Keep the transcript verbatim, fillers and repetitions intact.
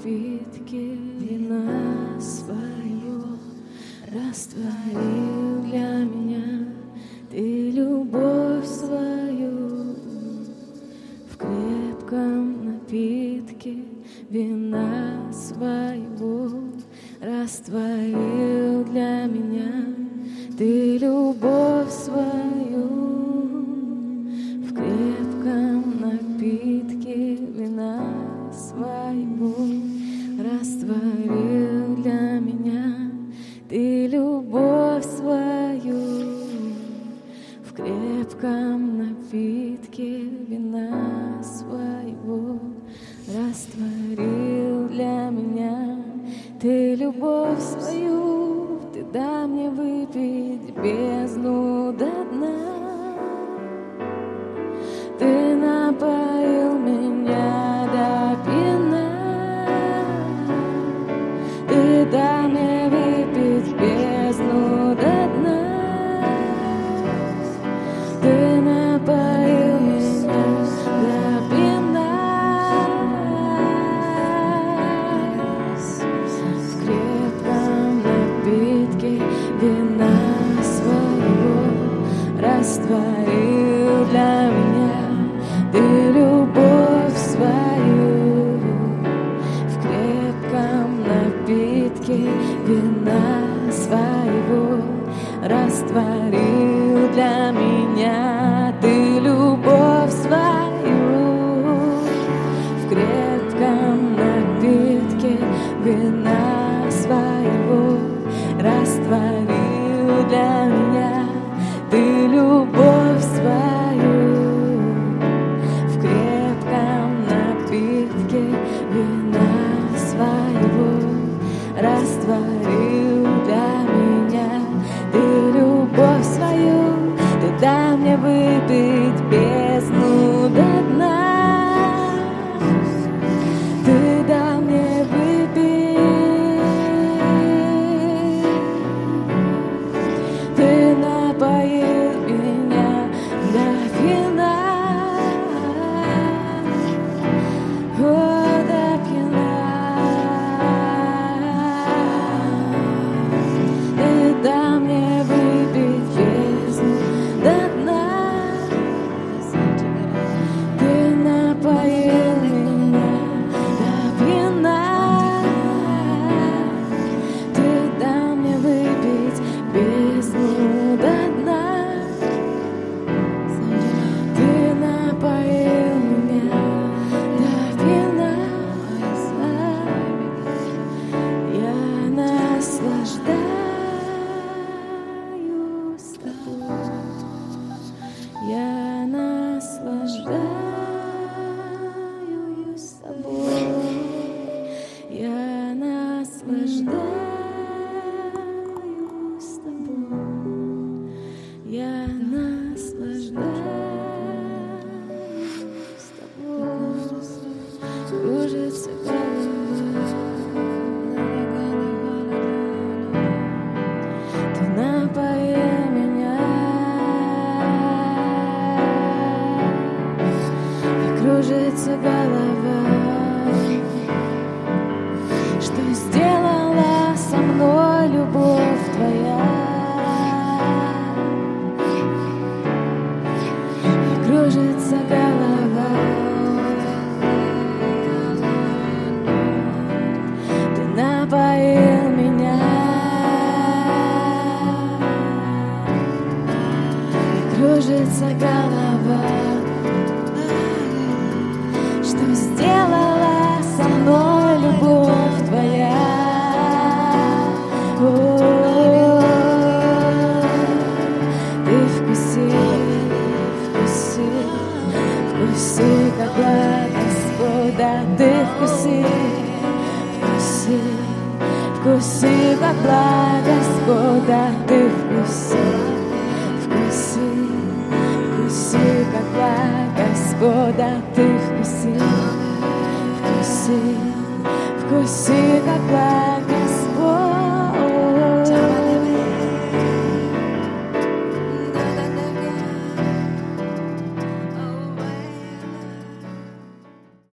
напитки вина своего растворил для меня ты любовь свою. В крепком напитке вина своего растворил для меня ты любовь свою. В крепком напитке вина своего растворил для меня ты любовь свою. В крепком напитке вина своего растворил для меня ты любовь свою. Ты дай мне выпить бездну до дна. Ты напоил меня до пьяна. Ты дай мне выпить бездну до дна. Ты напоил меня до пьяна. В крепком напитке вина своего растворил для меня ты любовь свою. В крепком напитке вина своего растворил для меня ты любовь свою. В крепком напитке вина своего растворил для меня ты любовь свою. В крепком напитке вина своего растворил для меня ты любовь свою. Ты дай мне выпить бездну до дна. Ты дай мне выпить. Ты напоил меня до пьяна. О, до пьяна. Ты дай мне выпить бездну до дна. Ты напоил меня до пьяна. Ты дай мне выпить бездну до дна. Ты напоил меня до пьяна. Я наслаждаюсь тобой. Я наслаждаюсь тобой. Я наслаждаюсь тобой. Я наслаждаюсь тобой. Кружится голова. Ты напоил меня. И кружится голова. Что сделала со мной любовь твоя? И кружится голова. Ты напоил меня. И кружится голова. Что сделала со мной любовь твоя? О, ты вкуси, вкуси, вкуси, как благ Господа. Ты вкуси, вкуси, вкуси, как благ Господа. Ты вкуси, вкуси, вкуси, как благ Господа. Ты вкуси, вкуси, вкуси, как благ